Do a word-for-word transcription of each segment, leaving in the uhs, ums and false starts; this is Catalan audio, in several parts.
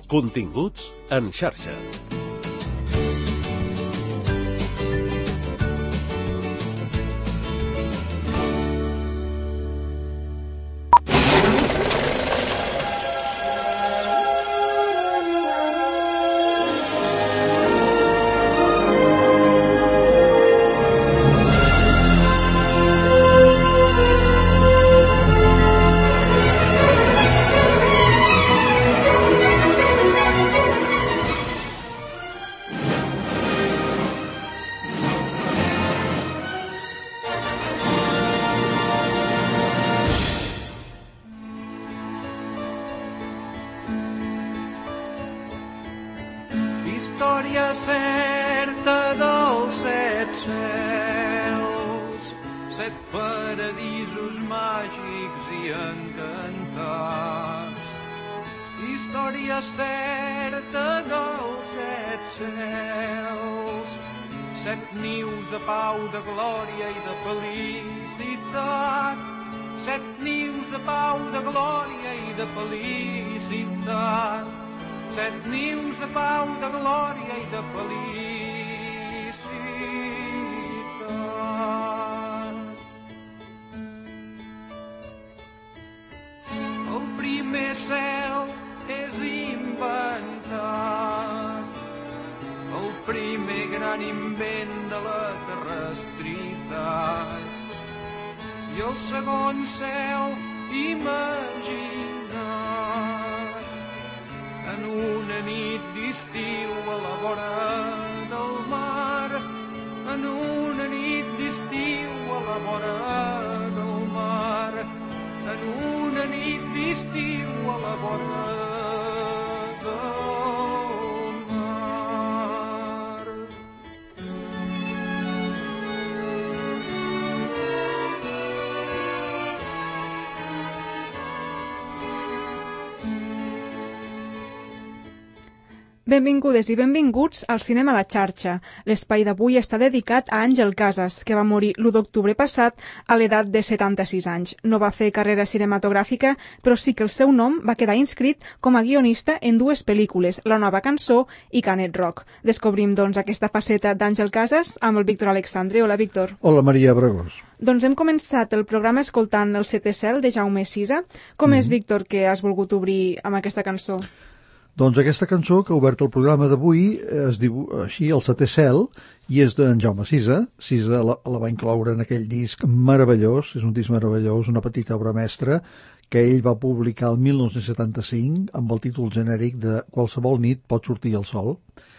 Continguts en xarxa. Història certa dels set cels, set paradisos màgics i encantats. Història certa dels set cels, set nius de pau, de glòria i de felicitat. Set nius de pau, de glòria i de felicitat. Set nius de pau, de glòria i de felicitat. El primer cel és inventat, el primer gran invent de la terrestritat. I el segon cel imaginat en una nit d'estiu a la vora del mar, en una nit d'estiu a la vora del mar, en una nit d'estiu a la vora del mar. Benvingudes i benvinguts al Cinema a la xarxa. L'espai d'avui està dedicat a Àngel Casas, que va morir l'u d'octubre passat a l'edat de setanta-sis anys. No va fer carrera cinematogràfica, però sí que el seu nom va quedar inscrit com a guionista en dues pel·lícules, La nova cançó i Canet Rock. Descobrim, doncs, aquesta faceta d'Àngel Casas amb el Víctor Alexandre. Hola, Víctor. Hola, Maria Bragós. Doncs hem començat el programa escoltant El setè cel de Jaume Sisa. Com mm. és, Víctor, que has volgut obrir amb aquesta cançó? Doncs aquesta cançó que ha obert el programa d'avui es diu així, El setè cel, i és d'en Jaume Sisa. Sisa la, la va incloure en aquell disc meravellós, és un disc meravellós, una petita obra mestra, que ell va publicar el mil nou-cents setanta-cinc amb el títol genèric de Qualsevol nit pot sortir el sol.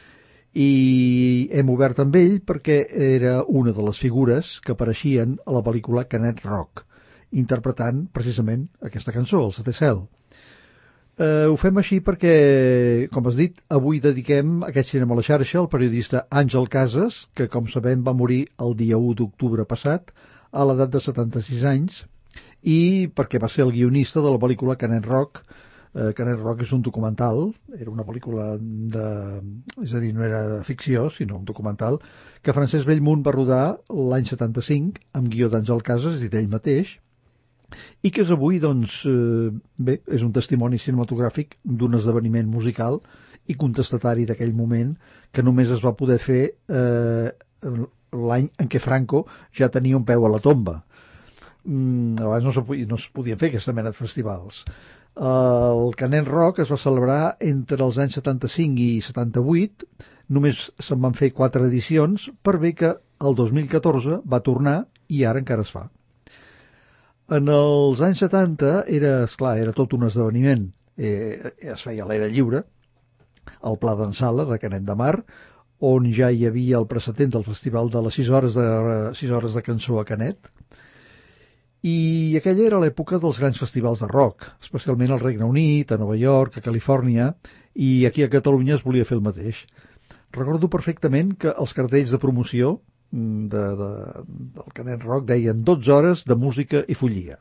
I hem obert amb ell perquè era una de les figures que apareixien a la pel·lícula Canet Rock, interpretant precisament aquesta cançó, El setè cel. Uh, ho fem així perquè, com has dit, avui dediquem aquest cinema a la xarxa al periodista Àngel Casas, que, com sabem, va morir el dia u d'octubre passat, a l'edat de setanta-sis anys, i perquè va ser el guionista de la pel·lícula Canet Rock. Uh, Canet Rock és un documental, era una pel·lícula de... és a dir, no era de ficció, sinó un documental, que Francesc Bellmunt va rodar l'any setanta-cinc, amb guió d'Àngel Casas, és a dir, d'ell mateix, i que és avui, doncs, eh, bé, és un testimoni cinematogràfic d'un esdeveniment musical i contestatari d'aquell moment que només es va poder fer eh, l'any en què Franco ja tenia un peu a la tomba. Mm, abans no, se, no es podien fer aquesta mena de festivals. El Canet Rock es va celebrar entre els anys setanta-cinc i setanta-vuit, només se'n van fer quatre edicions, per bé que el dos mil catorze va tornar i ara encara es fa. En els anys setanta era, esclar, era tot un esdeveniment. Eh, es feia a l'aire lliure, al Pla d'en Sala de Canet de Mar, on ja hi havia el precedent del festival de les sis hores de, sis hores de cançó a Canet. I aquella era l'època dels grans festivals de rock, especialment al Regne Unit, a Nova York, a Califòrnia, i aquí a Catalunya es volia fer el mateix. Recordo perfectament que els cartells de promoció De, de, del Canet Rock deien dotze hores de música i follia.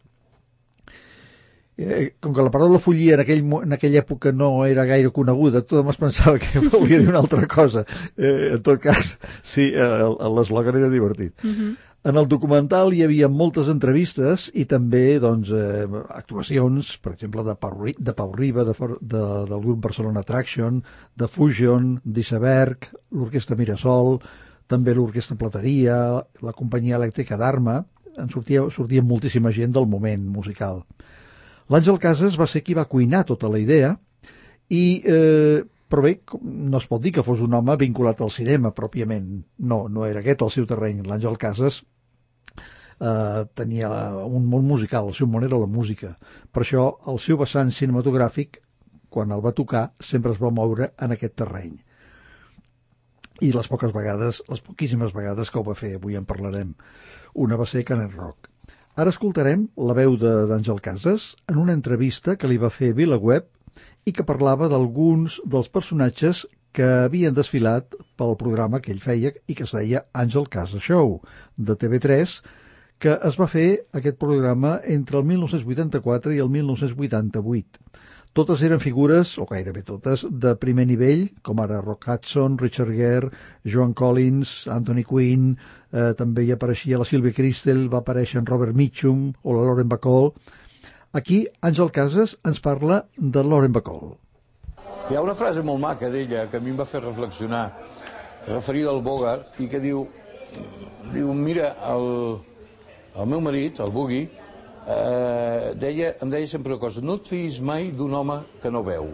Eh, com que la paraula follia en, aquell, en aquella època no era gaire coneguda, tothom es pensava que volia dir una altra cosa. Eh, en tot cas, sí, l'eslògan era divertit. Uh-huh. En el documental hi havia moltes entrevistes i també doncs, eh, actuacions, per exemple, de Pau, de Pau Riba, de, de, del grup Barcelona Attraction, de Fusion, d'Iceberg, l'Orquestra Mirasol, també l'Orquestra Plateria, la Companyia Elèctrica d'Arma, en sortia, sortia moltíssima gent del moment musical. L'Àngel Casas va ser qui va cuinar tota la idea, i, eh, però bé, no es pot dir que fos un home vinculat al cinema pròpiament. No, no era aquest el seu terreny. L'Àngel Casas eh, tenia un món musical, el seu món era la música. Per això el seu vessant cinematogràfic, quan el va tocar, sempre es va moure en aquest terreny. I les poques vegades, les poquíssimes vegades que ho va fer, avui en parlarem. Una va ser Canet Rock. Ara escoltarem la veu d'Àngel Casas en una entrevista que li va fer VilaWeb i que parlava d'alguns dels personatges que havien desfilat pel programa que ell feia i que es deia Àngel Casas Show, de T V tres, que es va fer aquest programa entre el mil nou-cents vuitanta-quatre i el mil nou-cents vuitanta-vuit. Totes eren figures, o gairebé totes, de primer nivell, com ara Rock Hudson, Richard Gere, Joan Collins, Anthony Quinn, eh, també hi apareixia la Sylvia Kristel, va aparèixer en Robert Mitchum o la Lauren Bacall. Aquí, Àngel Casas ens parla de Lauren Bacall. Hi ha una frase molt maca d'ella que a mi em va fer reflexionar, referida al Bogart, i que diu, diu mira, el, el meu marit, el Boogie, eh, deia, em deia sempre una cosa, no et fiïs mai d'un home que no veu.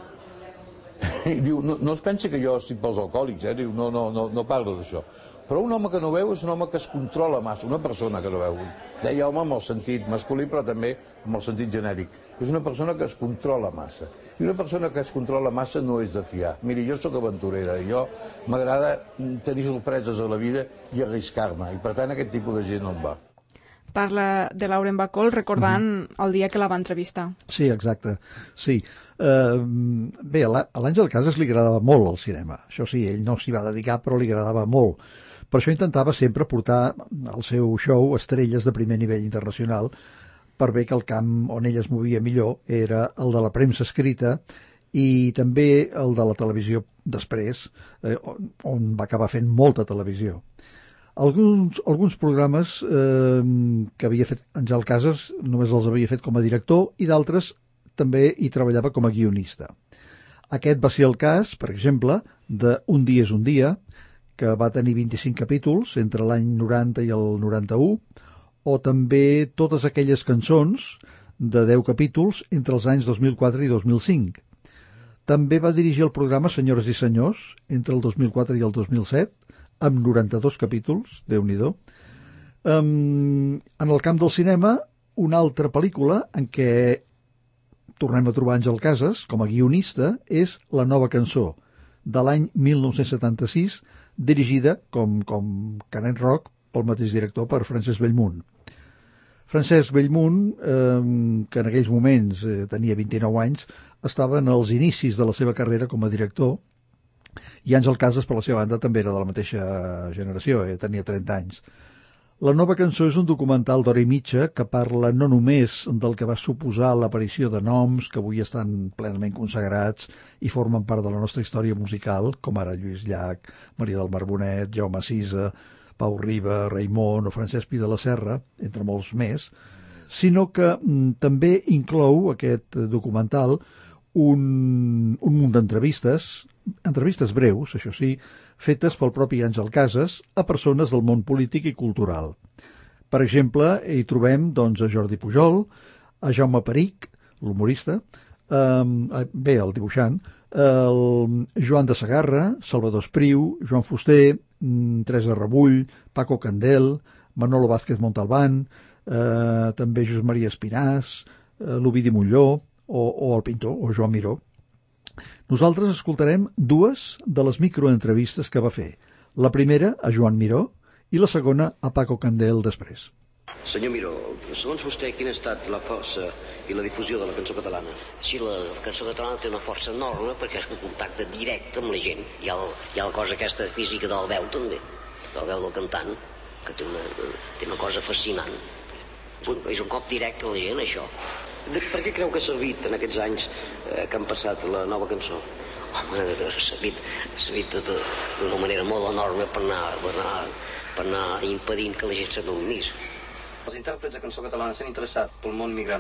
I diu, no, no es pensa que jo estic pels alcohòlics, eh? Diu, no, no, no, no parlo d'això. Però un home que no veu és un home que es controla massa, una persona que no veu. Deia home amb el sentit masculí, però també amb el sentit genèric. És una persona que es controla massa. I una persona que es controla massa no és de fiar. Miri, jo sóc aventurera, i jo m'agrada tenir sorpreses a la vida i arriscar-me, i per tant aquest tipus de gent no em va. Parla de Lauren Bacall recordant mm-hmm. el dia que la va entrevistar. Sí, exacte. Sí. Uh, bé, a l'Àngel Casas li agradava molt el cinema. Això sí, ell no s'hi va dedicar, però li agradava molt. Per això intentava sempre portar al seu show estrelles de primer nivell internacional, per bé que el camp on ell es movia millor era el de la premsa escrita i també el de la televisió després, eh, on, on va acabar fent molta televisió. Alguns, alguns programes eh, que havia fet Àngel Casas només els havia fet com a director i d'altres també hi treballava com a guionista. Aquest va ser el cas, per exemple, de Un dia és un dia, que va tenir vint-i-cinc capítols entre l'any noranta i el noranta-u, o també totes aquelles cançons de deu capítols entre els anys dos mil quatre i dos mil cinc. També va dirigir el programa Senyores i senyors entre el dos mil quatre i el dos mil set, amb noranta-dos capítols, Déu-n'hi-do. Um, en el camp del cinema, una altra pel·lícula en què tornem a trobar Àngel Casas com a guionista és La nova cançó, de l'any mil nou-cents setanta-sis, dirigida, com, com Canet Rock, pel mateix director, per Francesc Bellmunt. Francesc Bellmunt, eh, que en aquells moments eh, tenia vint-i-nou anys, estava en els inicis de la seva carrera com a director, i Àngel Casas, per la seva banda, també era de la mateixa generació, eh, tenia trenta anys. La nova cançó és un documental d'hora i mitja que parla no només del que va suposar l'aparició de noms que avui estan plenament consagrats i formen part de la nostra història musical, com ara Lluís Llach, Maria del Mar Bonet, Jaume Sisa, Pau Riba, Raimon o Francesc Pi de la Serra, entre molts més, sinó que mm, també inclou aquest documental un, un munt d'entrevistes, entrevistes breus, això sí, fetes pel propi Àngel Casas a persones del món polític i cultural. Per exemple, hi trobem doncs, a Jordi Pujol, a Jaume Perich, l'humorista, eh, bé, el dibuixant, el Joan de Segarra, Salvador Espriu, Joan Fuster, Teresa Rebull, Paco Candel, Manolo Vázquez Montalbán, eh, també Josep Maria Espinàs, eh, l'Ovidi Molló o, o el pintor, o Joan Miró. Nosaltres escoltarem dues de les microentrevistes que va fer. La primera a Joan Miró i la segona a Paco Candel després. Senyor Miró, segons vostè, quina ha estat la força i la difusió de la cançó catalana? Sí, la cançó catalana té una força enorme perquè és un contacte directe amb la gent. Hi ha, el, hi ha la cosa aquesta física de la veu també, de la veu del cantant, que té una, té una cosa fascinant. És un cop directe a la gent, això. De, per què creu que ha servit en aquests anys eh, que han passat la nova cançó? S'ha servit, servit d'una manera molt enorme per anar, per anar, per anar impedint que la gent s'adormís. Els intèrprets de cançó catalana s'han interessat pel món migrant?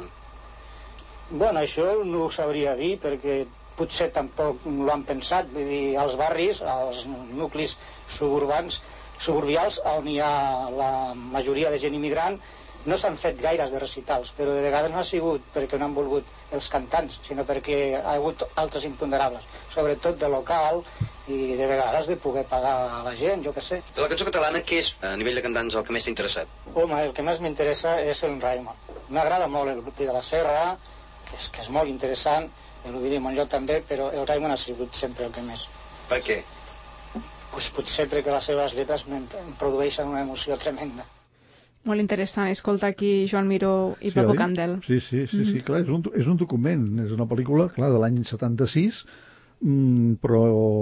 Bueno, això no ho sabria dir perquè potser tampoc l'ho han pensat. Vull dir, als barris, als nuclis suburbans, suburbials, on hi ha la majoria de gent immigrant, no s'han fet gaires de recitals, però de vegades no ha sigut perquè no han volgut els cantants, sinó perquè ha hagut altres imponderables, sobretot de local i de vegades de poder pagar a la gent, jo què sé. De la cançó catalana, què és, a nivell de cantants, el que més t'ha interessat? Home, el que més m'interessa és el Raimon. M'agrada molt el grup de la Serra, que és, que és molt interessant, l'Ovidi Montllor també, però el Raimon ha sigut sempre el que més. Per què? Pues potser perquè les seves lletres em produeixen una emoció tremenda. Molt interessant escoltar aquí Joan Miró i sí, Paco oi? Candel. Sí, sí, sí, mm-hmm. sí clar, és un, és un document, és una pel·lícula, clar, de l'any setanta-sis, mm, però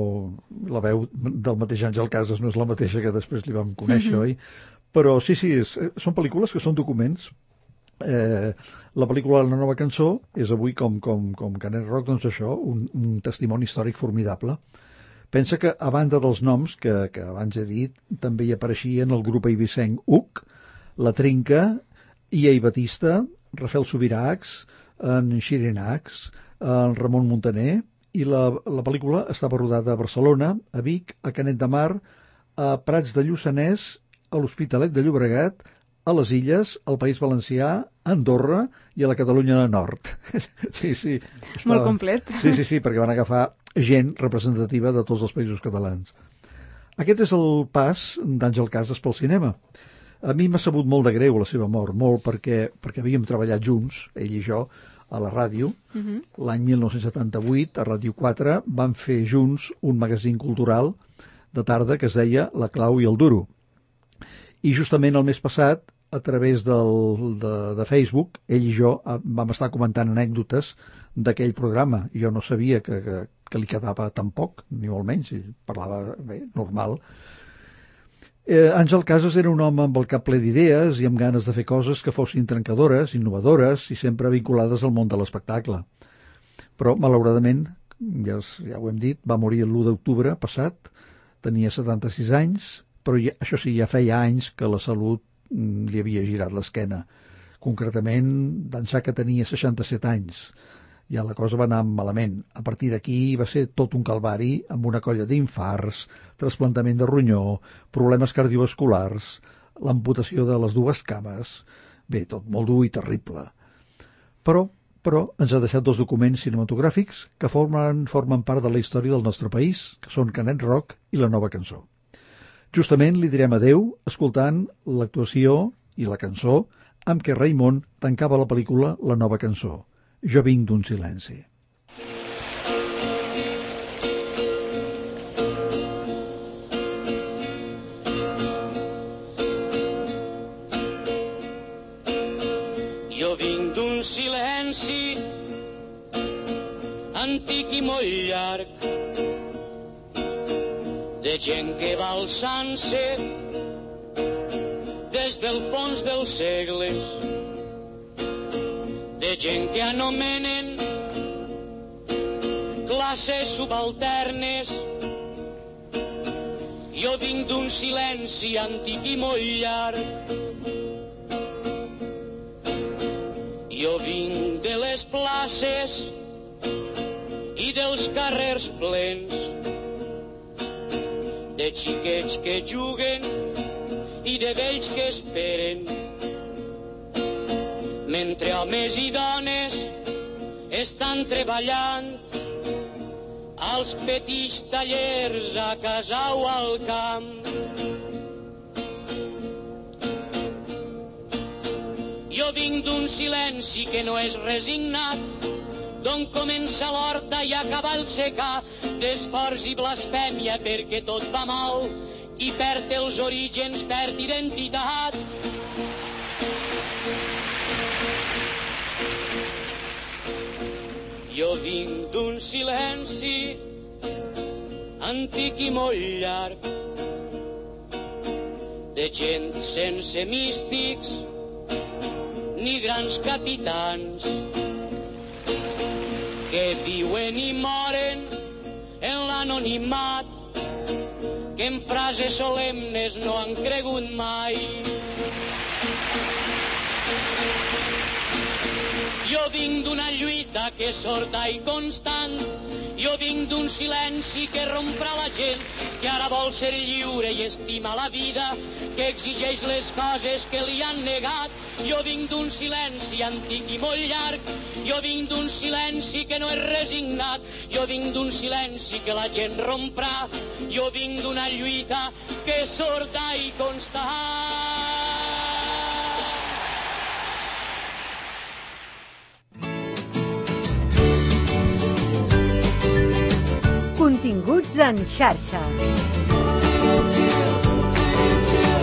la veu del mateix Àngel Casas no és la mateixa que després li vam conèixer, mm-hmm. oi? Però sí, sí, és, són pel·lícules que són documents. Eh, la pel·lícula La nova cançó és avui, com, com, com Canet Rock, doncs això, un, un testimoni històric formidable. Pensa que, a banda dels noms que, que abans he dit, també hi apareixien el grup eivissenc U C, La Trinca, I A i Batista, Rafael Subirachs, en Xirinacs, en Ramon Muntaner, i la, la pel·lícula estava rodada a Barcelona, a Vic, a Canet de Mar, a Prats de Lluçanès, a l'Hospitalet de Llobregat, a les Illes, al País Valencià, a Andorra i a la Catalunya Nord. Sí, sí. Estava... Molt complet. Sí, sí, sí, perquè van agafar gent representativa de tots els països catalans. Aquest és el pas d'Àngel Casas pel cinema. A mi m'ha sabut molt de greu la seva mort, molt perquè, perquè havíem treballat junts, ell i jo, a la ràdio. Uh-huh. L'any mil nou-cents setanta-vuit, a Ràdio quatre, vam fer junts un magazín cultural de tarda que es deia La Clau i el Duro. I justament el mes passat, a través del, de, de Facebook, ell i jo vam estar comentant anècdotes d'aquell programa. Jo no sabia que, que, que li quedava tan poc, ni molt menys, ell parlava bé, normal. Eh, Àngel Casas era un home amb el cap ple d'idees i amb ganes de fer coses que fossin trencadores, innovadores i sempre vinculades al món de l'espectacle. Però, malauradament, ja, ja ho hem dit, va morir l'u d'octubre passat, tenia setanta-sis anys, però ja, això sí, ja feia anys que la salut mm, li havia girat l'esquena. Concretament, d'ençà que tenia seixanta-set anys. Ja la cosa va anar malament. A partir d'aquí va ser tot un calvari amb una colla d'infarts, trasplantament de ronyó, problemes cardiovasculars, l'amputació de les dues cames... Bé, tot molt dur i terrible. Però, però ens ha deixat dos documents cinematogràfics que formen, formen part de la història del nostre país, que són Canet Rock i La nova cançó. Justament li direm adeu escoltant l'actuació i la cançó amb què Raimon tancava la pel·lícula La nova cançó. Jo vinc d'un silenci. Jo vinc d'un silenci antic i molt llarg, de gent que va alçant-se des del fons dels segles, de gent que anomenen classes subalternes. Jo vinc d'un silenci antic i molt llarg. Jo vinc de les places i dels carrers plens, de xiquets que juguen i de vells que esperen, mentre homes i dones estan treballant als petits tallers a casa o al camp. Jo vinc d'un silenci que no és resignat, d'on comença l'horta i acaba el secà, d'esforç i blasfèmia perquè tot va mal, qui perd els orígens perd identitat. Jo vinc d'un silenci antic i molt llarg, de gent sense místics ni grans capitans, que viuen i moren l'anonimat, que en frases solemnes no han cregut mai. Jo vinc d'una lluita que és sorda i constant, jo vinc d'un silenci que romprà la gent, que ara vol ser lliure i estima la vida, que exigeix les coses que li han negat. Jo vinc d'un silenci antic i molt llarg, jo vinc d'un silenci que no és resignat, jo vinc d'un silenci que la gent romprà, jo vinc d'una lluita que és sorda i constant. Continguts en xarxa.